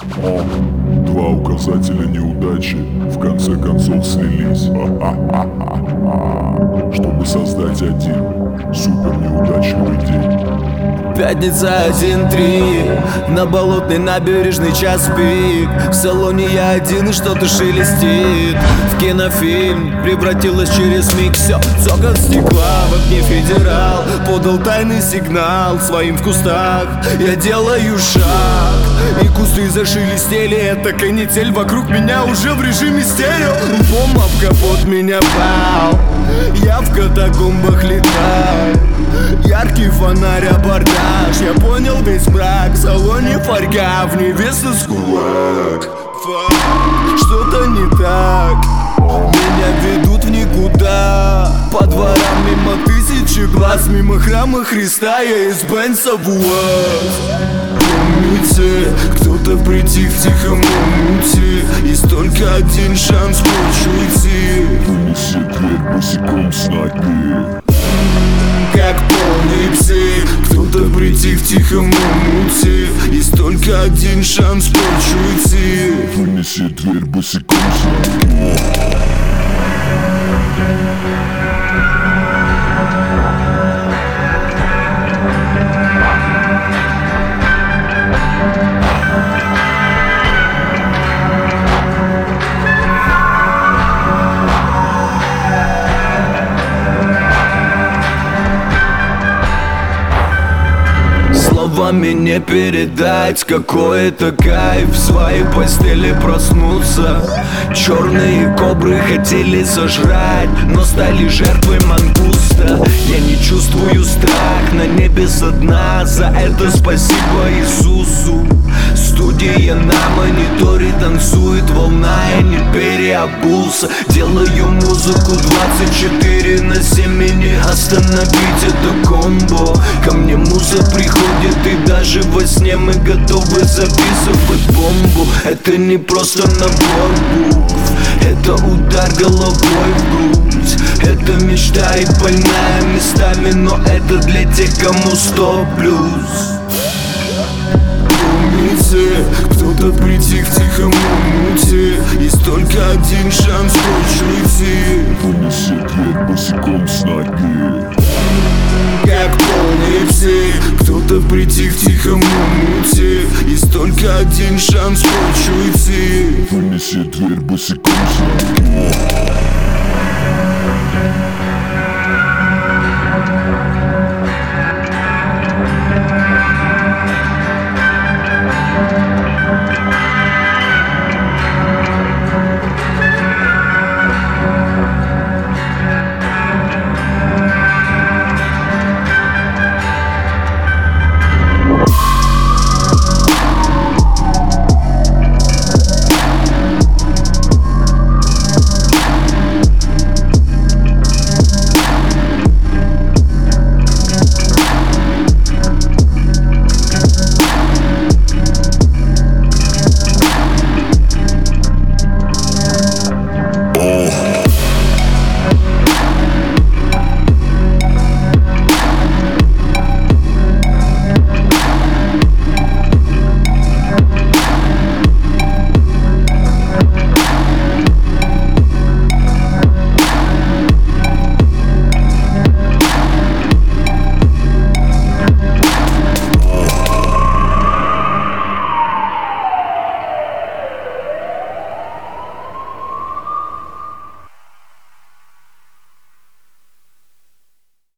Два указателя неудачи в конце концов слились, чтобы создать один супер неудачливый день. Пятница 1:03, на болотной набережной час пик. В салоне я один и что-то шелестит. В кинофильм превратилось через миг все. Цокот стекла в окне федерал подал тайный сигнал. Своим в кустах я делаю шаг, и кусты зашелестели. Это канитель, вокруг меня уже в режиме стерео. Бомба в капот меня пал, я в катакомбах летаю. Яркий фонарь, абордаж, я понял весь мрак. В салоне фольга, в невесту скулак. Что-то не так, меня ведут в никуда. По дворам мимо тысячи глаз, мимо храма Христа я из Бенца в УАЗ. Помните, кто-то притих в тихом омуте, есть только один шанс прочь уйти. Вынеси дверь босиком с ноги. Как полный псих, кто-то притих в тихом омуте, есть только один шанс прочь уйти. Вынеси дверь босиком с ноги. Словами не передать, какой это кайф в своей постели проснуться. Черные кобры хотели сожрать, но стали жертвой мангуста. Я не чувствую страх на небе со дна, за это спасибо Иисусу. Студия на мониторе танцует волна, я не переобулся. Делаю музыку 24/7, и не остановить это комбо. Ко мне муза приходит, и даже во сне мы готовы записывать бомбу. Это не просто набор букв, это удар головой в грудь. Это мечта и больная местами, но это для тех, кому 100+. Помните, кто-то притих в тихом омуте, есть только один шанс прочь уйти. Вынеси дверь босиком с ноги. Как полный псих, кто-то притих в тихом омуте, есть только один шанс прочь уйти. Вынеси дверь босиком с ноги.